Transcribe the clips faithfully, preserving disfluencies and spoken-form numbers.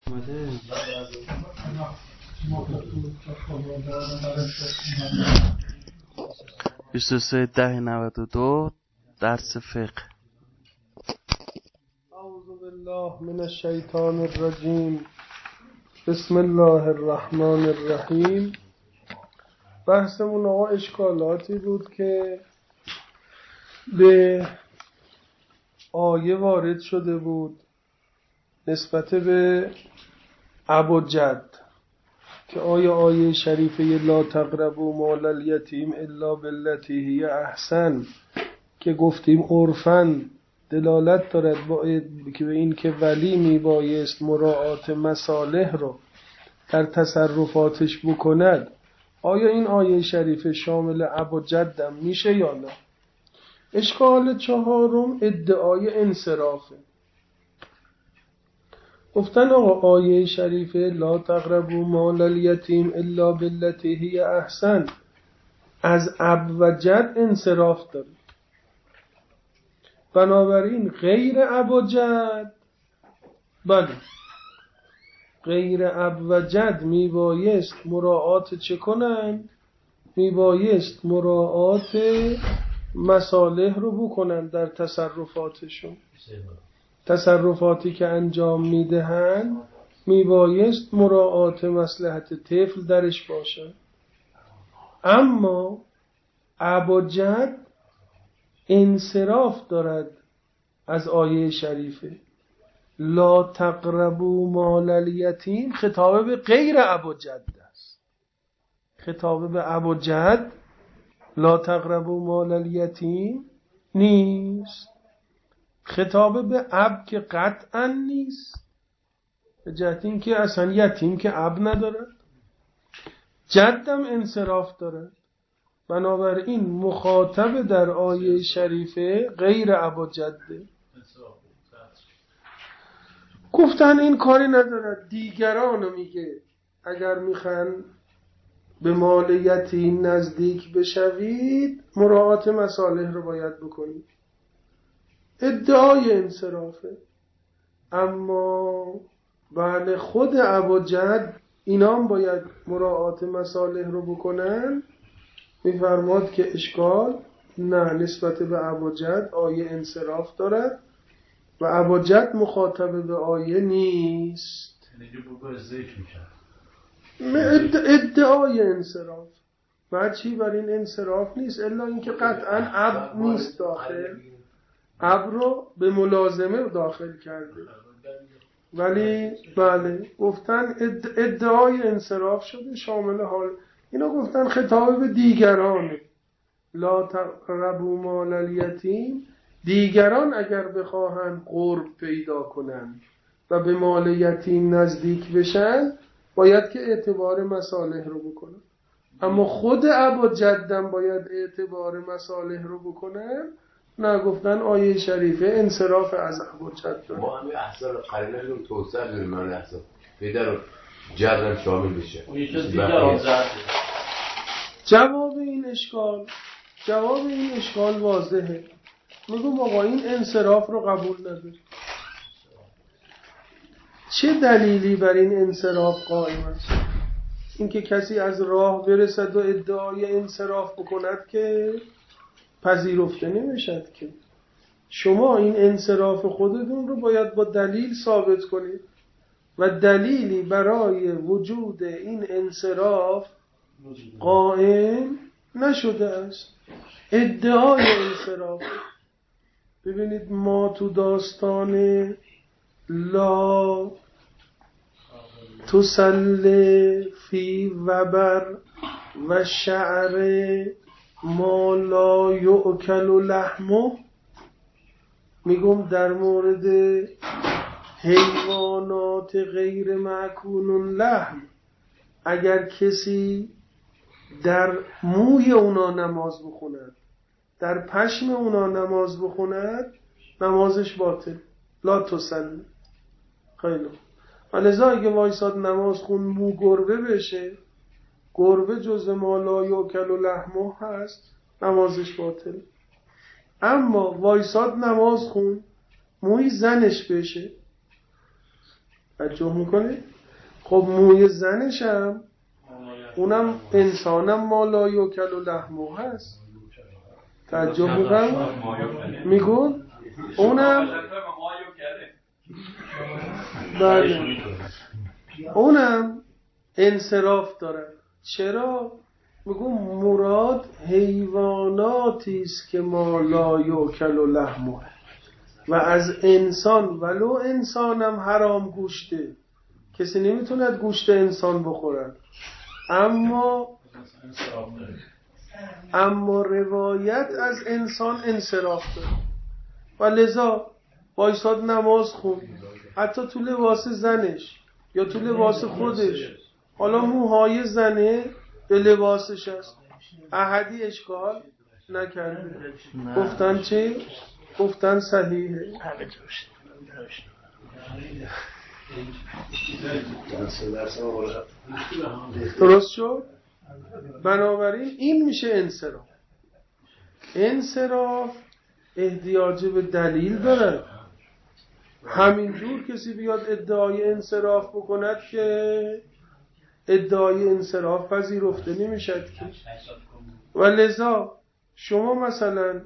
بیست و سه ده نود و دو درس فقه. اعوذ بالله من الشیطان الرجیم. بسم الله الرحمن الرحیم. بحثمون آقا اشکالاتی بود که به آیه وارد شده بود نسبت به اب و جد، که آیا آیه شریفه لا تقربوا مال الیتیم الا بالتی هی احسن که گفتیم عرفاً دلالت دارد که به این که ولی میبایست مراعات مصالح رو در تصرفاتش بکند، آیا این آیه شریفه شامل اب و جدم میشه یا نه؟ اشکال چهارم ادعای انصرافه. گفتن آقا آیه شریفه لا تقربوا مال الیتیم الا بالتی هی احسن از اب و جد انصراف داره، بنابراین غیر اب و جد، بله غیر اب و جد میبایست مراعات چه کنن؟ میبایست مراعات مصالح رو بکنن در تصرفاتشون. تصرفاتی که انجام میدهن میبایست مراعات مصلحت طفل درش باشه. اما اب و جد انصراف دارد از آیه شریفه لا تقربوا مال الیتیم. خطاب به غیر اب و جد است. خطاب به اب و جد لا تقربوا مال الیتیم نیست. خطاب به اب که قطعا نیست، به جهت این که اصلا یتیم که اب نداره، جدم انصراف داره. بنابراین مخاطب در آیه شریفه غیر اب و جده. گفتن این کاری ندارد، دیگرانو میگه اگر میخوان به مال یتیم نزدیک بشوید مراعات مصالح رو باید بکنید. ادعای انصرافه. اما بله خود اب و جد اینا هم باید مراعات مصالح رو بکنن. میفرماد که اشکال نه، نسبت به اب و جد آیه انصراف دارد و اب و جد مخاطب به آیه نیست. ادعای انصراف بعد چی بر این انصراف نیست الا اینکه قطعا اب نیست داخل، اب رو به ملازمه داخل کرده. ولی بله گفتن ادعای انصراف شده شامل حال. اینا گفتن خطاب به دیگرانه. لا تقربوا مال الیتیم، دیگران اگر بخواهند قرب پیدا کنند و به مال یتیم نزدیک بشن باید که اعتبار مصالح رو بکنن. اما خود اب و جدم باید اعتبار مصالح رو بکنن. نه، گفتن آیه شریفه انصراف از اب و جد داره. ما همه احسان قرینه رو توسعه داریم. من احسان پیدا رو جدم شامل بشه. جواب این اشکال جواب این اشکال واضحه. میگم آقا این انصراف رو قبول نداره. چه دلیلی بر این انصراف قائم است؟ اینکه کسی از راه برسد و ادعای انصراف بکند که پذیرفته نمیشد. که شما این انصراف خودتون رو باید با دلیل ثابت کنید و دلیلی برای وجود این انصراف قائم نشده است. ادعای انصراف. ببینید ما تو داستان لا تسل فی وبر و شعر ما لا یؤکل لحمه، میگم در مورد حیوانات غیر مأکول لحم اگر کسی در موی اونا نماز بخوند، در پشم اونا نماز بخوند، نمازش باطل. لا تسل. خیلی و لذا اگه وایساد نماز خون مو گربه بشه، گربه جزء ما لا یؤکل لحمه هست، نمازش باطل. اما وایساد نماز خون موی زنش بشه، توجه میکنه؟ خب موی زنش هم اونم انسانم ما لا یوکل و لحمه هست. توجه میکنم میگون اونم بله اونم انصراف داره. چرا؟ میگو مراد حیواناتی است که ما لا یوکل و لحمه و از انسان ولو انسانم حرام گوشته، کسی نمیتوند گوشت انسان بخورد، اما اما روایت از انسان انصراف داره و لذا بایستاد نماز خون، حتی تو لباس زنش یا تو لباس خودش، حالا موهای زنه به لباسش است، احدی اشکال نکرده. گفتن چه؟ گفتن صحیحه. درست شد؟ بنابراین این میشه انصراف. انصراف احتیاج به دلیل داره. همینجور کسی بیاد ادعای انصراف بکند که ادعای انصراف پذیرفته نمیشد که. و لذا شما مثلا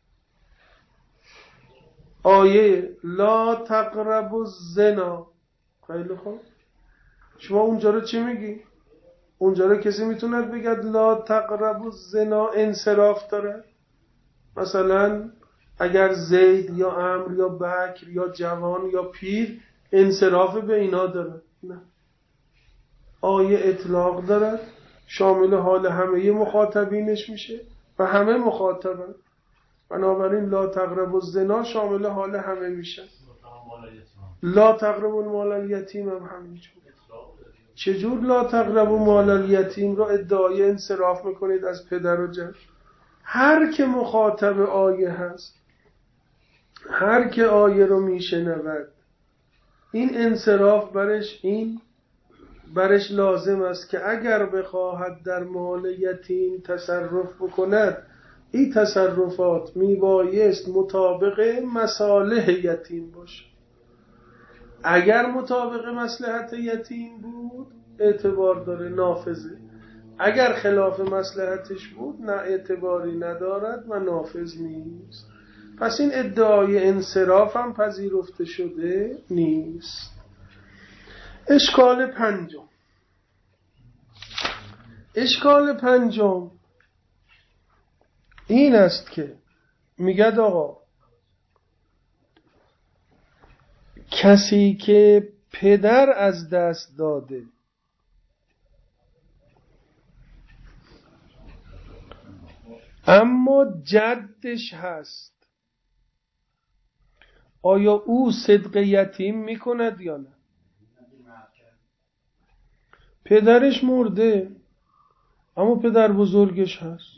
آیه لا تقربوا الزنا، خیلی خوب، شما اونجا رو چی میگی؟ اونجا رو کسی میتوند بگد لا تقربوا الزنا انصراف داره؟ مثلا اگر زید یا عمرو یا بکر یا جوان یا پیر انصراف به اینا داره؟ نه، آیه اطلاق داره، شامل حال همه مخاطبینش میشه و همه مخاطبن، بنابراین لا تقربوا الزنا شامل حال همه میشه. لا تقربوا مال الیتیم هم همینجور. چجور لا تقربوا مال الیتیم را ادعای انصراف میکنید از پدر و جد؟ هر که مخاطب آیه هست، هر که آیه رو میشنود، این انصراف برش این برش لازم است که اگر بخواهد در مال یتیم تصرف بکند، این تصرفات میبایست مطابق مصالح یتیم باشه. اگر مطابق مصلحت یتیم بود اعتبار داره، نافذه. اگر خلاف مصلحتش بود نه اعتباری ندارد و نافذ نیست. پس این ادعای انصراف هم پذیرفته شده نیست. اشکال پنجم اشکال پنجم این است که میگد آقا کسی که پدر از دست داده اما جدش هست، آیا او صدق یتیم میکند یا نه؟ پدرش مرده اما پدر بزرگش هست،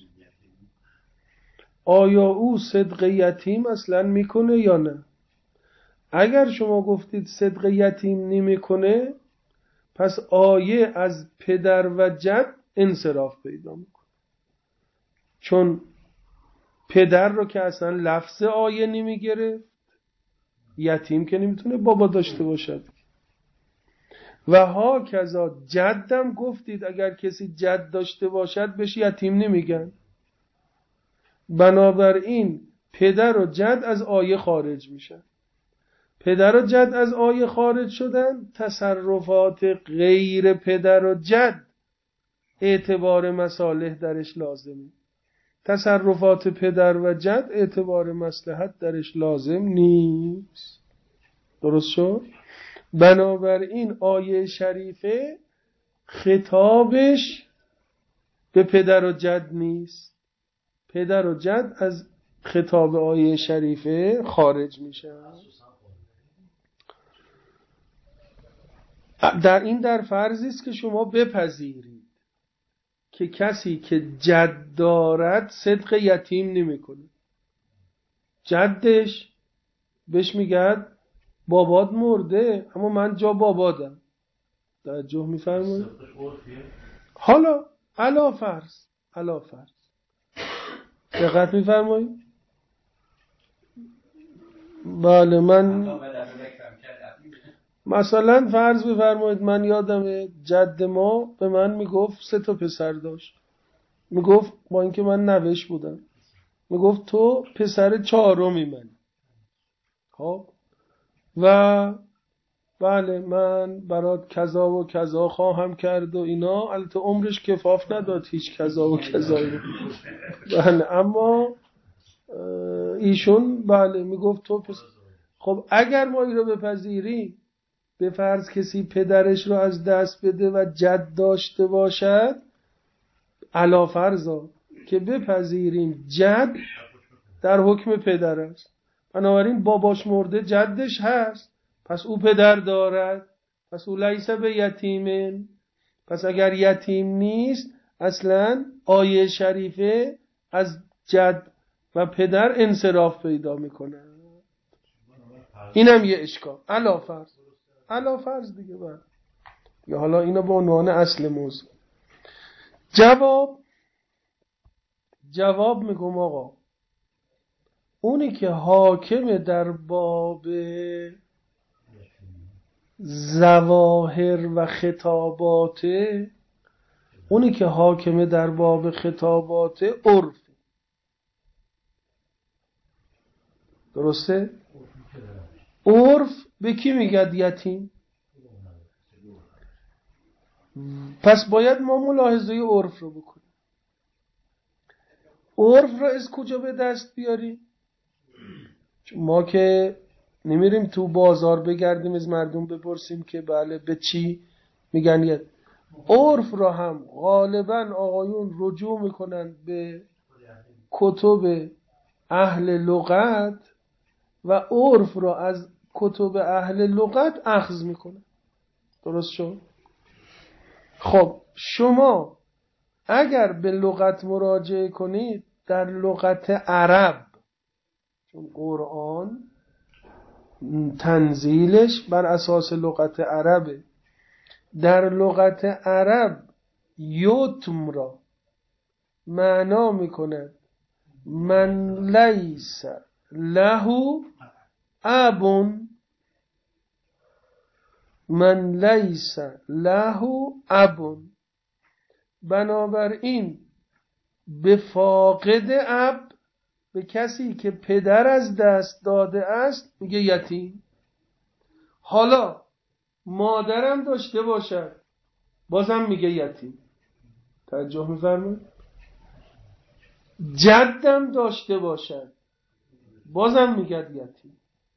آیا او صدق یتیم اصلا میکنه یا نه؟ اگر شما گفتید صدق یتیم نمیکنه، پس آیه از پدر و جد انصراف پیدا میکنه، چون پدر رو که اصلا لفظ آیه نمیگرفت، یتیم که نمیتونه بابا داشته باشد. و ها کذا جدم گفتید اگر کسی جد داشته باشد بهش یتیم نمیگن. بنابراین پدر و جد از آیه خارج میشن. پدر و جد از آیه خارج شدن، تصرفات غیر پدر و جد اعتبار مصالح درش لازمه، تصرفات پدر و جد اعتبار مصلحت درش لازم نیست. درست شد؟ بنابراین آیه شریفه خطابش به پدر و جد نیست، پدر و جد از خطاب آیه شریفه خارج میشه. در این در فرضی است که شما بپذیرید که کسی که جد دارد صدق یتیم نمیکنه. جدش بهش میگه بابات مرده اما من جا بابادم. توجه میفرمایید؟ حالا علا فرض علا فرض دقت میفرمایید؟ بله من مثلا فرض بفرمایید من یادمه جد ما به من میگفت سه تا پسر داشت، میگفت با اینکه من نوش بودم، میگفت تو پسر چهارمی من. خب و بله من برات کذا و کذا خواهم کرد و اینا. البته عمرش کفاف نداد هیچ کذا و کذایی. بله اما ایشون بله میگفت تو پس... خب اگر ما این رو بپذیریم، به فرض کسی پدرش رو از دست بده و جد داشته باشد، علا فرضا که بپذیریم جد در حکم پدر است، بنابراین باباش مرده جدش هست، پس او پدر دارد، پس او لیس به یتیمن. پس اگر یتیم نیست اصلا آیه شریفه از جد و پدر انصراف پیدا میکنه. اینم یه اشکال. علا فرض علا فرض دیگه بعد یا حالا اینو به عنوان اصل موضوع. جواب جواب میگم آقا اونی که حاکم در باب ظواهر و خطاباته، اونی که حاکم در باب خطابات عرف، درسته؟ عرف به کی میگد یتیم؟ پس باید ما ملاحظه عرف رو بکنیم. عرف رو از کجا به دست بیاریم؟ ما که نمیریم تو بازار بگردیم از مردم بپرسیم که بله به چی میگن. یه عرف رو هم غالبا آقایون رجوع میکنن به کتب اهل لغت و عرف رو از کتب اهل لغت اخذ میکنن. درست شد؟ خب شما اگر به لغت مراجعه کنید، در لغت عرب، چون قرآن تنزیلش بر اساس لغت عربه، در لغت عرب یتم را معنا میکنه من لیس له ابون، من لیس له ابون. بنابراین به فاقد اب، به کسی که پدر از دست داده است میگه یتیم. حالا مادرم داشته باشد بازم میگه یتیم. توجه میفرمایید؟ جدم داشته باشد بازم میگه یتیم.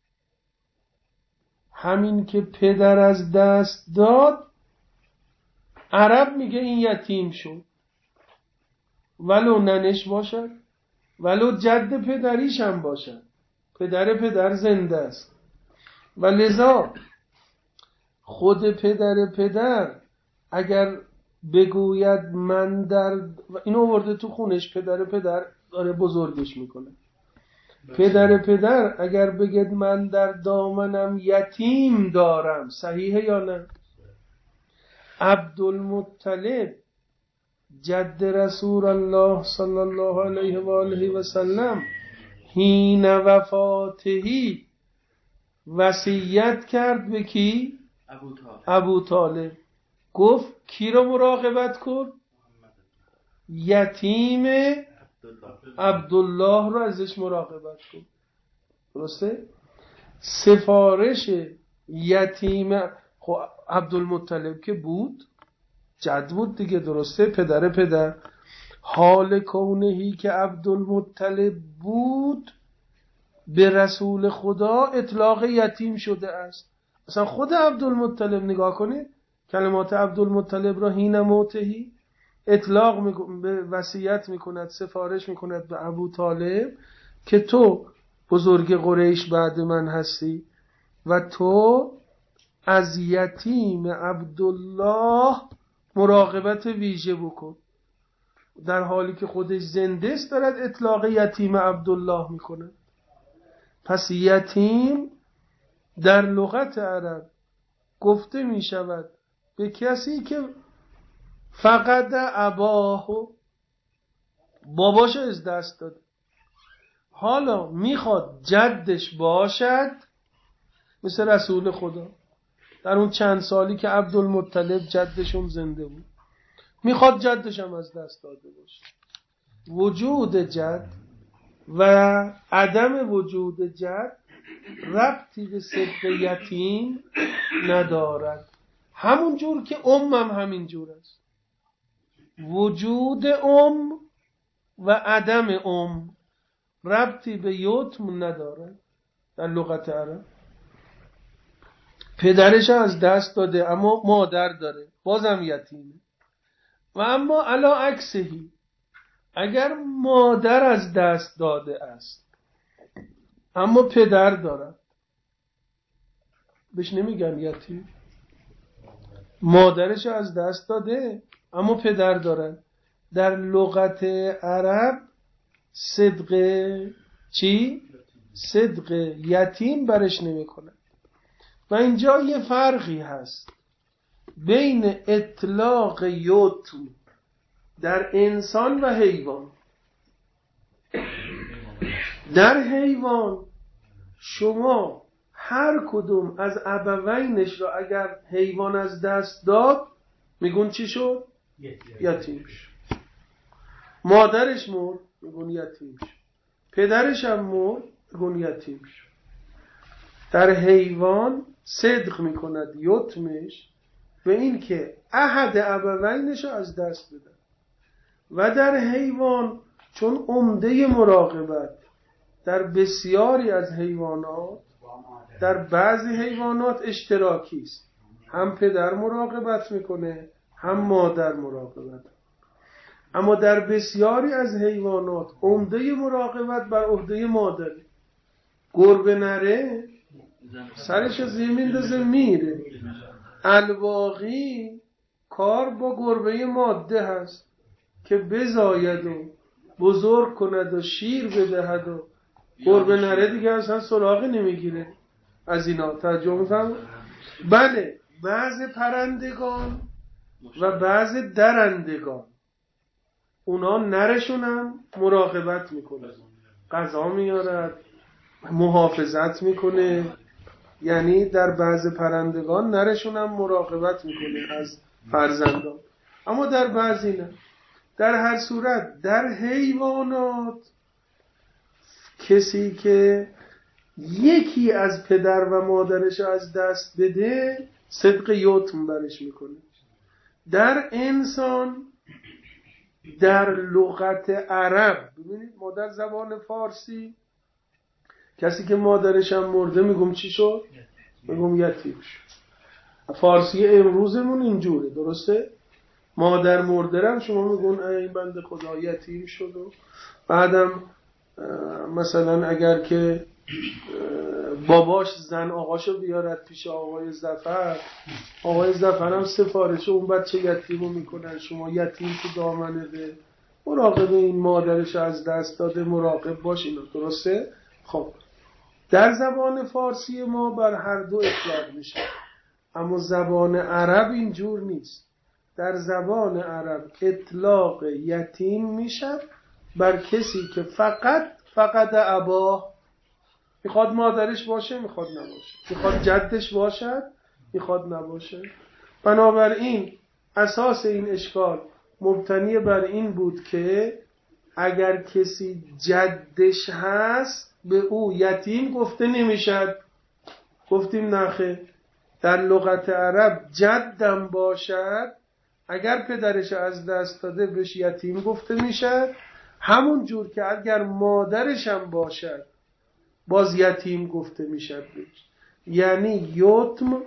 همین که پدر از دست داد عرب میگه این یتیم شد، ولو ننش باشد ولو جد پدریش هم باشد، پدر پدر زنده است. و لذا خود پدر پدر اگر بگوید من در، اینو آورده تو خونش، پدر پدر داره بزرگش میکنه، پدر پدر اگر بگید من در دامنم یتیم دارم، صحیحه یا نه؟ عبدالمطلب جد رسول الله صلی الله علیه و آله و سلم حین وفاتهی وصیت کرد به کی؟ ابو طالب. ابو طالب گفت کی رو مراقبت کن؟ یتیم عبدالله رو ازش مراقبت کن. درسته؟ سفارش یتیم خب عبدالمطلب که بود جد بود دیگه، درسته؟ پدر پدر. حال کونهی که عبدالمطلب بود به رسول خدا اطلاق یتیم شده است. اصلا خود عبدالمطلب نگاه کنید کلمات عبدالمطلب را حین موتهی اطلاق میکن، به وصیت میکند، سفارش میکند به ابو طالب که تو بزرگ قریش بعد من هستی و تو از یتیم عبدالله مراقبت ویژه بکن. در حالی که خودش زنده است دارد اطلاق یتیم عبدالله میکنه. پس یتیم در لغت عرب گفته می شود به کسی که فقط اباه، باباشو از دست داد. حالا میخواد جدش باشد مثل رسول خدا، در اون چند سالی که عبدالمطلب جدشون زنده بود. میخواد جدش هم از دست داده باشه. وجود جد و عدم وجود جد ربطی به صدق یتیم ندارد. همون جور که ام هم همین جور است. وجود ام و عدم ام ربطی به یتم ندارد. در لغت عرب پدرش از دست داده اما مادر داره، بازم یتیمه. و اما علا عکسهی، اگر مادر از دست داده است اما پدر دارد، بهش نمیگن یتیم. مادرش از دست داده اما پدر دارد. در لغت عرب صدق چی؟ صدق یتیم برش نمیکنه. و اینجا یه فرقی هست بین اطلاق یتم در انسان و حیوان. در حیوان شما هر کدوم از ابوینش را اگر حیوان از دست داد میگون چی شد؟ یتیم شد. مادرش مرد میگون یتیم شد. پدرش هم مرد میگون یتیم شد. در حیوان صدق میکند یتمش به این که احد ابوینش را از دست بده. و در حیوان چون عمده مراقبت در بسیاری از حیوانات، در بعضی حیوانات اشتراکی است، هم پدر مراقبت میکنه هم مادر مراقبت. اما در بسیاری از حیوانات عمده مراقبت بر عهده مادره. گربه نره سرش از میندازه میره. الباقی کار با گربه ماده هست که بزاید و بزرگ کند و شیر بدهد و گربه نره دیگه اصلا سراغی نمیگیره از اینا. ترجمه میفهم؟ بله، بعض پرندگان و بعض درندگان اونا نرشون هم مراقبت میکنه، غذا میارد، محافظت میکنه. یعنی در بعض پرندگان نرشون هم مراقبت میکنه از فرزندان، اما در بعضی نه. در هر صورت در حیوانات کسی که یکی از پدر و مادرش از دست بده صدق یتم برش میکنه. در انسان در لغت عرب ببینید ما در زبان فارسی کسی که مادرش هم مرده میگم چی شد؟ میگم یتیم شد. فارسی امروزمون اینجوره، درسته؟ مادر مردرم شما میگون این بنده خدا یتیم شد. و بعدم مثلا اگر که باباش زن آقاشو بیارد پیش آقای ظفر، آقای ظفر هم سفارش اون بچه یتیمو میکنن، شما یتیم تو دامنه، مراقب این مادرش از دست داده مراقب باش. اینا درسته؟ خب در زبان فارسی ما بر هر دو اطلاق میشه، اما زبان عرب اینجور نیست. در زبان عرب اطلاق یتیم میشه بر کسی که فقط فقط اباه، میخواد مادرش باشه میخواد نباشه، میخواد جدش باشد میخواد نباشه. بنابراین اساس این اشکال مبتنی بر این بود که اگر کسی جدش هست به او یتیم گفته نمیشد. گفتیم نخه، در لغت عرب جدم باشد اگر پدرش از دست داده بهش یتیم گفته میشد، همون جور که اگر مادرش هم باشد باز یتیم گفته میشد بهش. یعنی یتم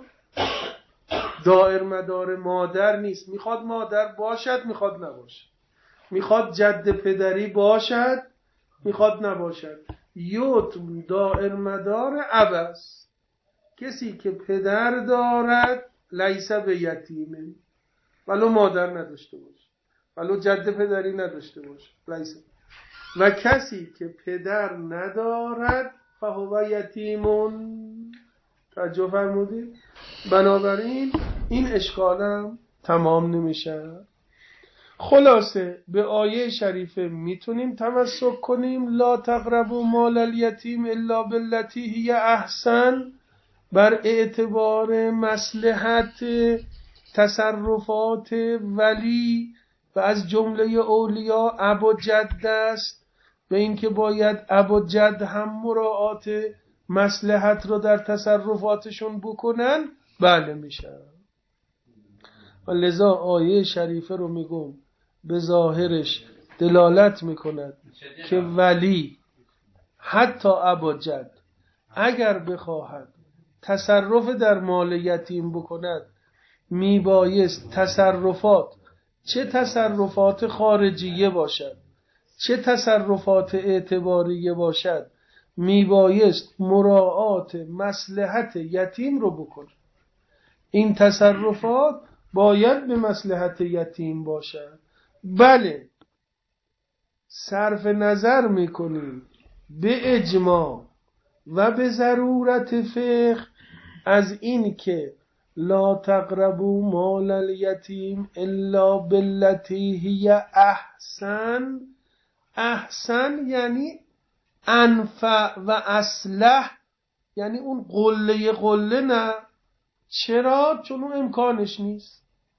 دائر مدار مادر نیست، میخواد مادر باشد میخواد نباشد، میخواد جد پدری باشد میخواد نباشد. یتم دائر مدار اب است. کسی که پدر دارد لیس به یتیمه، ولو مادر نداشته باشه، ولو جد پدری نداشته باشه، لیس. و کسی که پدر ندارد فهو یتیمون. توجه فرمودید؟ بنابراین این اشکالم تمام نمیشه. خلاصه به آیه شریفه میتونیم تمسک کنیم لا تقربوا مال الیتیم الا بالتی هی احسن، بر اعتبار مصلحت تصرفات ولی و از جمله اولیا اب و جد است، به این که باید اب و جد هم مراعات مصلحت رو در تصرفاتشون بکنن، بله میشه. و لذا آیه شریفه رو میگم به ظاهرش دلالت میکند که ولی حتی اب و جد اگر بخواهد تصرف در مال یتیم بکند، میبایست تصرفات، چه تصرفات خارجیه باشد چه تصرفات اعتباریه باشد، میبایست مراعات مصلحت یتیم رو بکنه. این تصرفات باید به مصلحت یتیم باشد. بله صرف نظر میکنیم به اجماع و به ضرورت فقه از این که لا تقربوا مال الیتیم الا باللتی هی احسن. احسن یعنی انفع و اصلح، یعنی اون قله قله نه. چرا؟ چون اون امکانش نیست،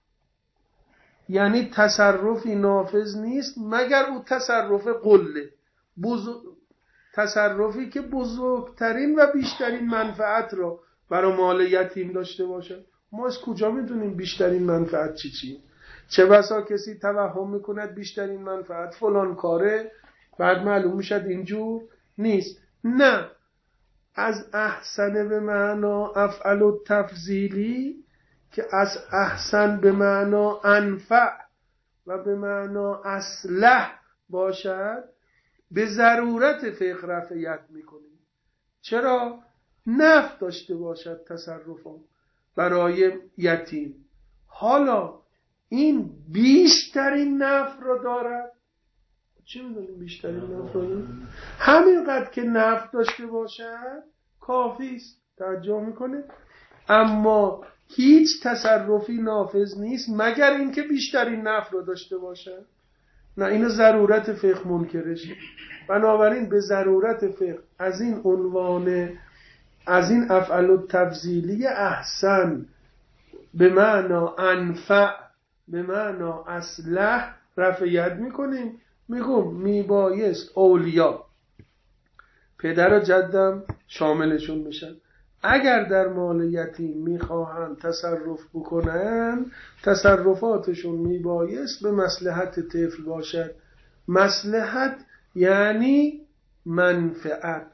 یعنی تصرفی نافذ نیست مگر اون تصرف قله، بزرگ... تصرفی که بزرگترین و بیشترین منفعت رو برای مال یتیم داشته باشه. ما از کجا میدونیم بیشترین منفعت چی چی؟ چه بسا کسی توهم میکند بیشترین منفعت فلان کاره، بعد معلوم میشد اینجور نیست. نه، از احسن به معنا افعل و تفضیلی که از احسن به معنا انفع و به معنا اصلح باشد، به ضرورت فقه رفعیت میکنیم. چرا؟ نفع داشته باشد تصرفات برای یتیم. حالا این بیشترین نفع را دارد. چی میدونیم بیشترین نفع را دارد؟ همینقدر که نفع داشته باشد کافی است. توجه میکنه؟ اما هیچ تصرفی نافذ نیست مگر اینکه بیشترین نفع را داشته باشد. نه، اینو ضرورت فقه منکرشه. بنابراین به ضرورت فقه از این عنوان، از این افعل التفضیلی احسن به معنا انفع به معنا اصلح رفعیت میکنیم. میگم میبایست اولیا پدر و جدم شاملشون میشن. اگر در مال یتیم میخواهند تصرف بکنن، تصرفاتشون میبایست به مصلحت طفل باشد. مصلحت یعنی منفعت،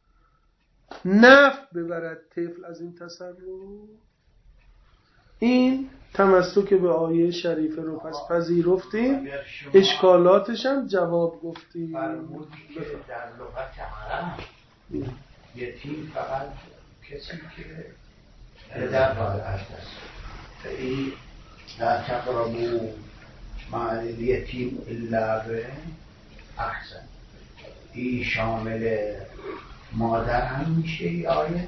نفع ببرد طفل از این تصرف. این تمسک به آیه شریفه رو پس پذیرفتیم، اشکالاتش هم جواب گفتیم. فرمودی که در لغت عرب یتیم فقط کسی که پدر دارد است. این لا تقربوا مال الیتیم الا باحسن، این شامل مادر هم میشه ای آیه؟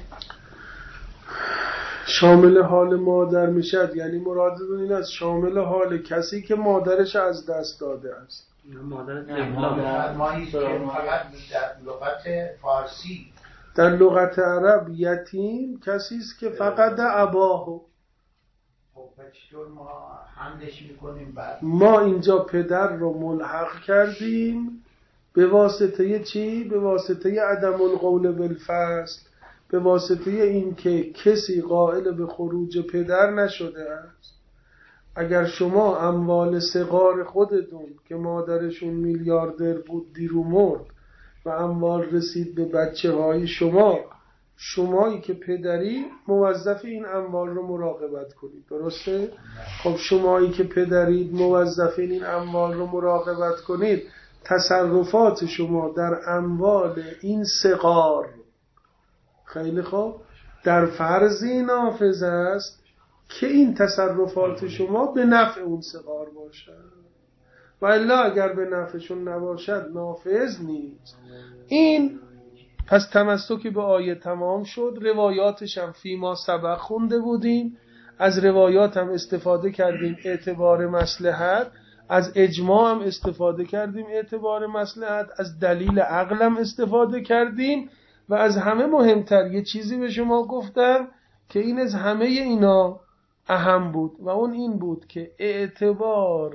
شامل حال مادر میشد، یعنی مرادتون این است شامل حال کسی که مادرش از دست داده است. مادر فرمایی که فقط در لغت فارسی، در لغت عرب یتیم کسی است که فقط اباهو. خب چطور ما حملش میکنیم؟ بعد ما اینجا پدر رو ملحق کردیم به واسطه چی؟ به واسطه عدم القول بالفصل، به واسطه این که کسی قائل به خروج پدر نشده است. اگر شما اموال صغار خودتون که مادرشون میلیاردر بود دیرو مرد و اموال رسید به بچه های شما، شمایی که پدری موظف این اموال رو مراقبت کنید، درسته؟ خب شمایی که پدرید موظفین این اموال رو مراقبت کنید، تصرفات شما در اموال این صغار خیلی خوب در فرضی نافذ است که این تصرفات شما به نفع اون صغار باشد، و الا اگر به نفعشون نباشد نافذ نیست. این پس تمسکی به آیه تمام شد. روایاتش هم فیما سبق خونده بودیم، از روایات هم استفاده کردیم اعتبار مصلحت، از اجماع هم استفاده کردیم اعتبار مصلحت، از دلیل عقل هم استفاده کردیم، و از همه مهمتر یه چیزی به شما گفتم که این از همه اینا اهم بود و اون این بود که اعتبار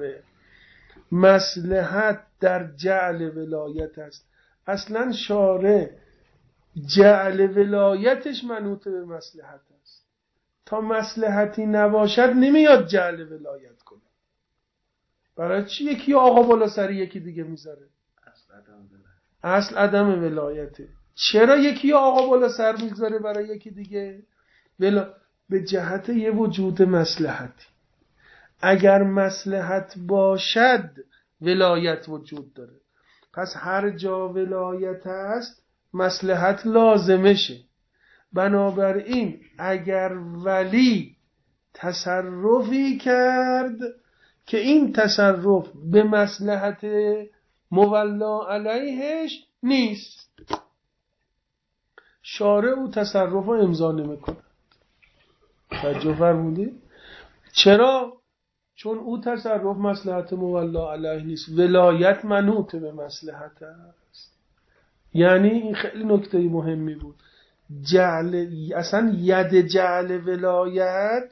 مصلحت در جعل ولایت است. اصلا شارع جعل ولایتش منوط به مصلحت است. تا مصلحتی نباشد نمیاد جعل ولایت کنه. برای چی یکی آقا بالا سر یکی دیگه میذاره؟ اصل عدم ولایته. چرا یکی آقا بالا سر میذاره برای یکی دیگه؟ ولا به جهت یه وجود مصلحتی. اگر مصلحت باشد ولایت وجود داره. پس هر جا ولایت است مصلحت لازمشه. بنابراین اگر ولی تصرفی کرد که این تصرف به مصلحت مولا علیهش نیست، شارع او تصرف رو امضا نمیکنه. توجه فرمودی؟ چرا؟ چون او تصرف مصلحت مولا علیه نیست، ولایت منوط به مصلحت است. یعنی این خیلی نکته مهمی بود. جعل اصلا ید جعل ولایت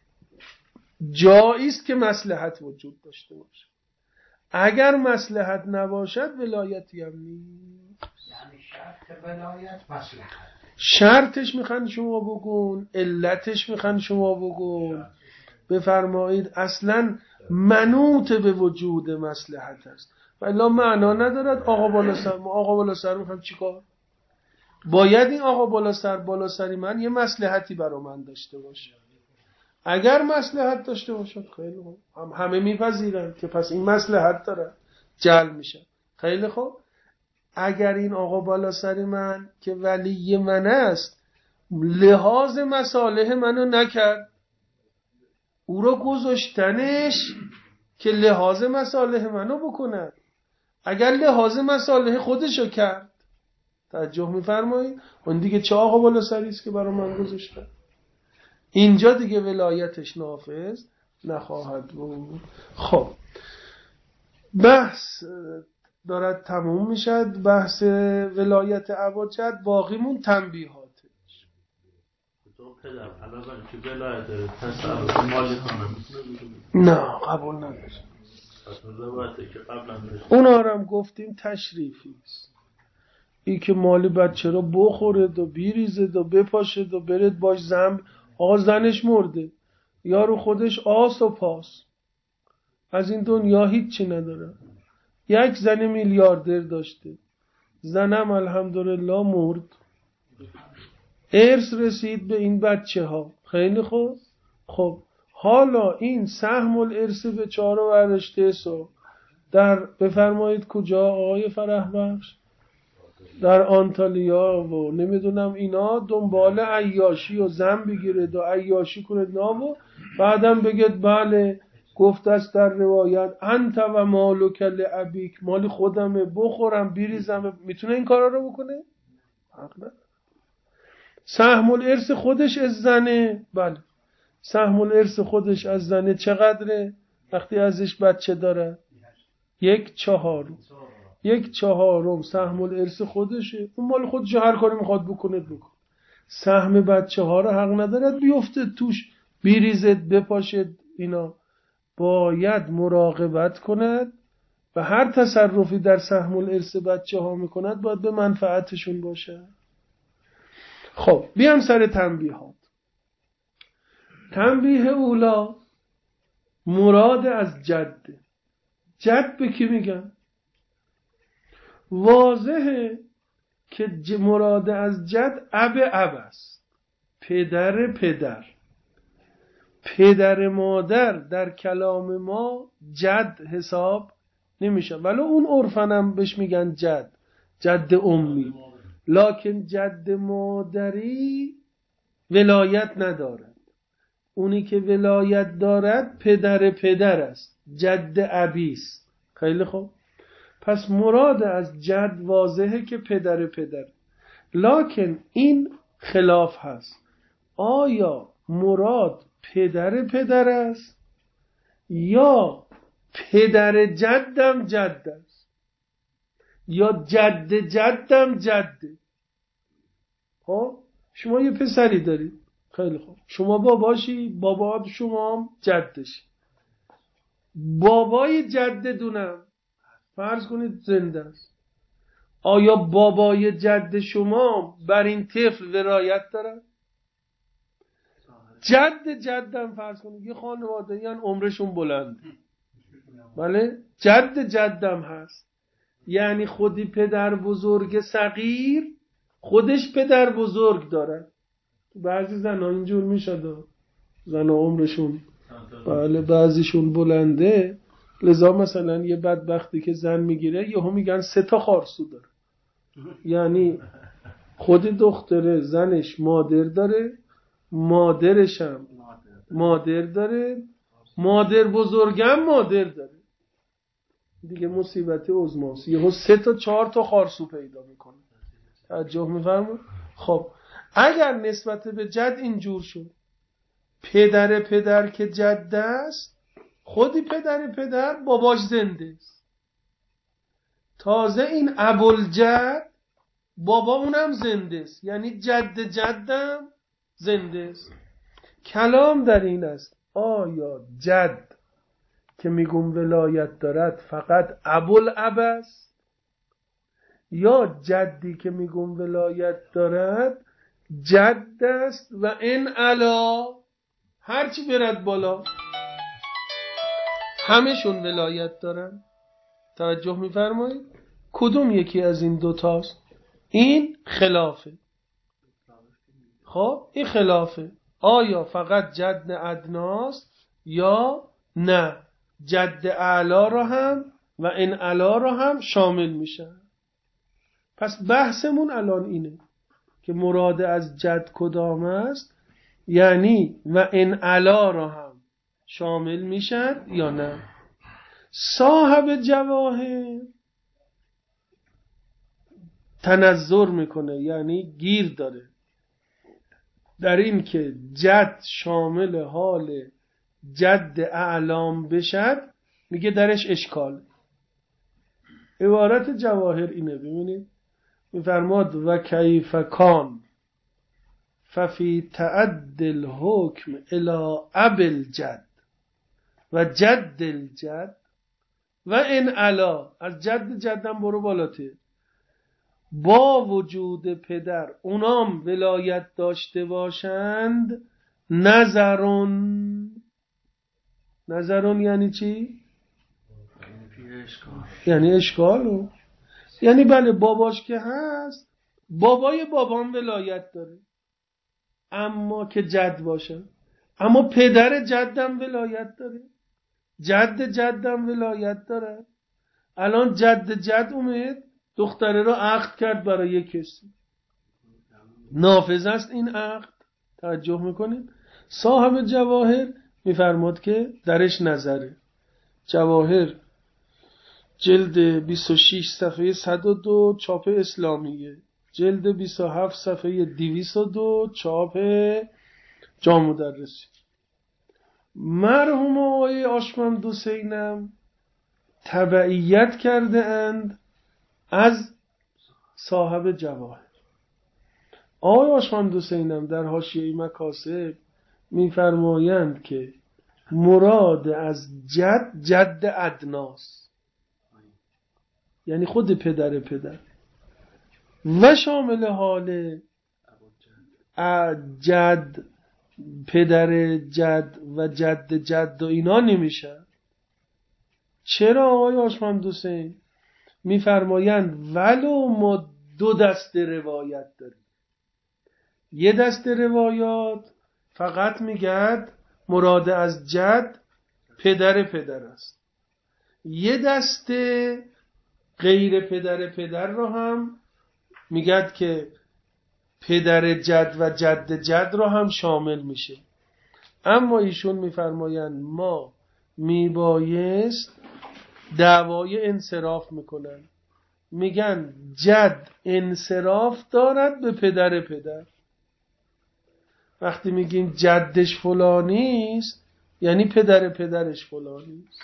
جایی است که مصلحت وجود داشته باشه. اگر مصلحت نباشد ولایتی هم نیست. یعنی شرط ولایت مصلحت. شرطش میخوان شما بگون، علتش میخوان شما بگون. بفرمایید اصلا منوط به وجود مصلحت است. ولی معنا ندارد آقا بالا سر. ما آقا بالا سر میخوام چیکار؟ باید این آقا بالا سر بالا سری من یه مصلحتی برا من داشته باشه. اگر مصلحت داشته باشد خیلی خوب، هم همه میپذیرن که پس این مصلحت داره، جلب میشه. خیلی خوب. اگر این آقا بالا سری من که ولی من است لحاظ مصالح منو نکرد، او رو گذاشتنش که لحاظ مصالح منو بکنه. اگر لحاظ مصالح خودشو کرد، توجه میفرمایید، اون دیگه چه آقا بالا سری است که برای من گذاشته؟ اینجا دیگه ولایتش نافذ نخواهد بود. خب بحث دارد تموم میشد، بحث ولایت ابوجهل. باقیمون تنبیهاتش. نه قبول نداره. اونا رو هم گفتیم تشریفی است. ای که مال بچه رو بخورد و بیریزد و بپاشد و برد باش زن. آقا زنش مرده، یارو خودش آس و پاس، از این دنیا هیچی نداره. یک زن میلیاردر داشته، زنم الحمدلله مرد، ارث رسید به این بچه ها. خیلی خوب. خب حالا این سهم الارث به چهار و ورشته سو در بفرمایید کجا آقای فرح بخش؟ در آنتالیا و نمیدونم اینا دنبال عیاشی و زن بگیرد و عیاشی کنید نامو بعدم بگید بله گفت است در روایت انت و مالک لابیک، مال خودمه بخورم بیریزم. میتونه این کارا رو بکنه؟ حق. سهم الارث خودش از زنه. بله سهم الارث خودش از زنه چقدره وقتی ازش بچه داره؟ یک چهارم. یک چهارم سهم الارث خودشه. اون مال خودش هر کاری میخواد بکنه بکن. سهم بچه ها رو حق ندارد بیفته توش، بیریزد بپاشد. اینا باید مراقبت کند و هر تصرفی در سهم الارث بچه ها میکند باید به منفعتشون باشه. خب بیام سر تنبیهات. تنبیه اولا مراد از جد. جد به کی میگن؟ واضحه که مراد از جد اب اب است، پدر پدر. پدر مادر در کلام ما جد حساب نمیشه، ولی اون عرفنم بهش میگن جد، جد امی. لکن جد مادری ولایت ندارد. اونی که ولایت دارد پدر پدر است، جد ابی است. خیلی خوب. پس مراد از جد واضحه که پدر پدر. لکن این خلاف هست. آیا مراد پدر پدر است یا پدر جدم جد است یا جد جدم جده؟ خب شما یه پسری دارید، خیلی خوب. شما باباشی، بابا شما هم جدشی. بابای جدتونم فرض کنید زنده است. آیا بابای جد شما بر این طفل ولایت داره؟ جد جدم فرض کنید یه خانواده یعنی عمرشون بلنده، بله، جد جدم هست، یعنی خودی پدر بزرگ صغیر خودش پدر بزرگ داره. بعضی زنها اینجور میشد، زنها عمرشون بله بعضیشون بلنده، لذا مثلا یه بدبختی که زن میگیره یهو میگن سه تا خارسو داره، یعنی خود دختره زنش مادر داره، مادرش هم مادر داره، مادر بزرگم مادر داره، دیگه مصیبت عظماست. یهو سه تا چهار تا خارسو پیدا میکنه. توجه میفرمایید؟ خب اگر نسبت به جد اینجور شد، پدر پدر که جد است، خودی پدر پدر باباش زنده است، تازه این ابوالجد بابا اونم زنده است، یعنی جد جدم زنده است. کلام در این است آیا جد که میگم ولایت دارد فقط ابوالاب است، یا جدی که میگم ولایت دارد جد است و این علا هرچی برد بالا همشون ولایت دارن؟ توجه میفرمایید؟ کدوم یکی از این دوتاست؟ این خلافه. خب این خلافه. آیا فقط جد ادناست یا نه جد اعلا را هم و این علا را هم شامل میشن؟ پس بحثمون الان اینه که مراد از جد کدام است، یعنی و این علا را هم شامل میشن یا نه. صاحب جواهر تنظر میکنه، یعنی گیر داره در این که جد شامل حال جد اعلام بشد، میگه درش اشکال. عبارت جواهر اینه، ببینید میفرماد و کیف کان ففی تعدل حکم الی ابل جد و جد الجد و این علا، از جد جدم برو بالاتر، با وجود پدر اونام ولایت داشته باشند، نظرون. نظرون یعنی چی؟ یعنی اشکالو، یعنی بله باباش که هست، بابای بابام ولایت داره اما که جد باشه، اما پدر جدم ولایت داره، جد جدم ولایت داره. الان جد جد اومد دختره را عقد کرد برای یک کسی، نافذ است این عقد. توجه میکنید؟ صاحب جواهر میفرماد که درش نظره. جواهر جلد بیست و شش صفحه صد و دو چاپ اسلامیه، جلد بیست و هفت صفحه دویست و دو چاپ جامع مدرسی. مرحوم آقای آشمند حسینم تبعیت کرده اند از صاحب جواهر. آقای آشمند حسینم در حاشیه مکاسب میفرمایند که مراد از جد جد ادناست، یعنی خود پدر پدر، و شامل حال جد پدر جد و جد جد و اینا نمیشه. چرا آقای آشمند حسین؟ میفرمایند ولو ما دو دست روایت داریم، یه دست روایات فقط میگد مراد از جد پدر پدر است، یه دست غیر پدر پدر رو هم میگد که پدر جد و جد جد رو هم شامل میشه. اما ایشون میفرمایند ما میبایست دعوای انصراف میکنن، میگن جد انصراف دارد به پدر پدر. وقتی میگیم جدش فلانیست یعنی پدر پدرش فلانیست.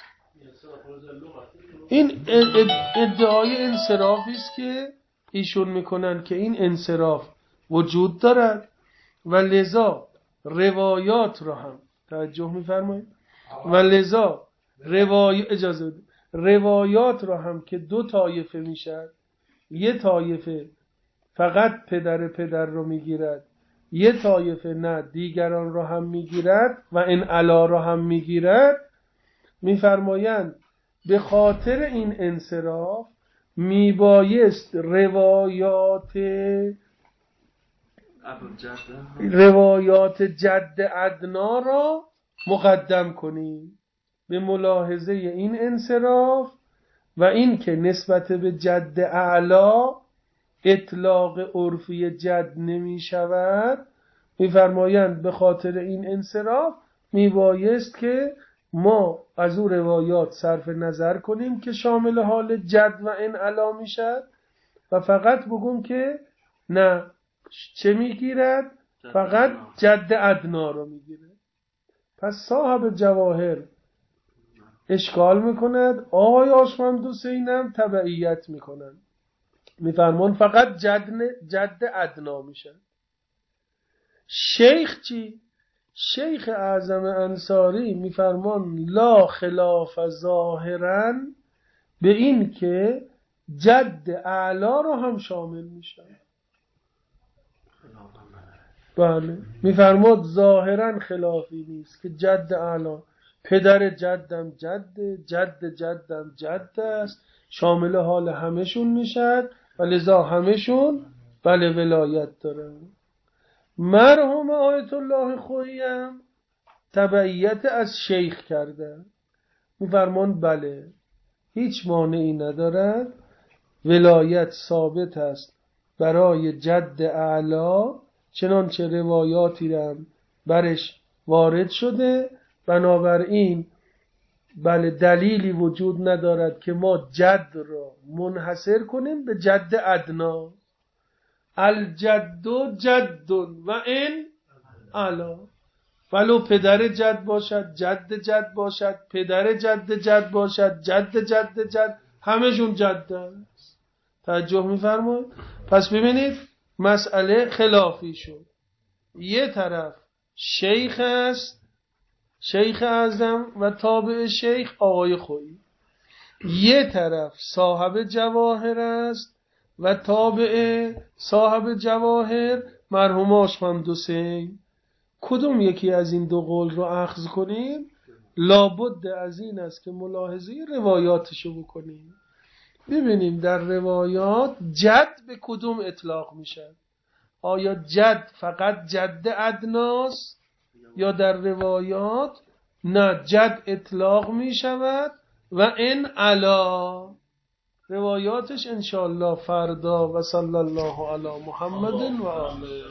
این ادعای انصرافی است که ایشون میکنن که این انصراف وجود دارد و لذا روایات را هم توجه می‌فرمایید و لذا روای اجازه بده. روایات را هم که دو طایفه میشد، یه طایفه فقط پدر پدر رو میگیرد، یه طایفه نه دیگران را هم میگیرد و این علا را هم میگیرد، میفرمایند به خاطر این انصراف میبایست روایات روایات جد ادنا را مقدم کنیم به ملاحظه این انصراف و این که نسبت به جد اعلا اطلاق عرفی جد نمی شود. میفرمایند به خاطر این انصراف میبایست که ما از او روایات صرف نظر کنیم که شامل حال جد و ان علا میشد و فقط بگم که نه چه میگیرد؟ فقط جد ادنا رو میگیره. پس صاحب جواهر اشکال میکند، آقای آشمند حسینم تبعیت میکنند، میفرمان فقط جد جد ادنا میشه. شیخ چی؟ شیخ اعظم انصاری میفرمان لا خلاف ظاهرا به این که جد اعلا رو هم شامل میشه. بله میفرماد ظاهرا خلافی نیست که جد اعلا پدر جدم جد جد جدم جد است، شامل حال همشون میشد و لذا همشون بله ولایت دارن. مرحوم آیت الله خویی هم تبعیت از شیخ کردن، میفرمان بله هیچ مانعی ندارد، ولایت ثابت است برای جد اعلا چنانچه روایاتی هم برش وارد شده، بنابراین بله دلیلی وجود ندارد که ما جد را منحصر کنیم به جد ادنا. الجد جد و این علا، ولو پدر جد باشد، جد جد باشد، پدر جد جد باشد، جد جد جد، همشون جد است. توجه می‌فرمایید؟ پس ببینید مسئله خلافی شد. یه طرف شیخ است، شیخ اعظم و تابع شیخ آقای خویی، یه طرف صاحب جواهر است و تابع صاحب جواهر مرحوم آشمند حسین. کدوم یکی از این دو قول رو اخذ کنیم؟ لابد از این است که ملاحظه روایاتشو بکنیم، ببینیم در روایات جد به کدوم اطلاق میشه. آیا جد فقط جد ادناست یا در روایات نه جد اطلاق میشود و ان علا. روایاتش انشاءالله فردا و صلی الله علی محمد و آله.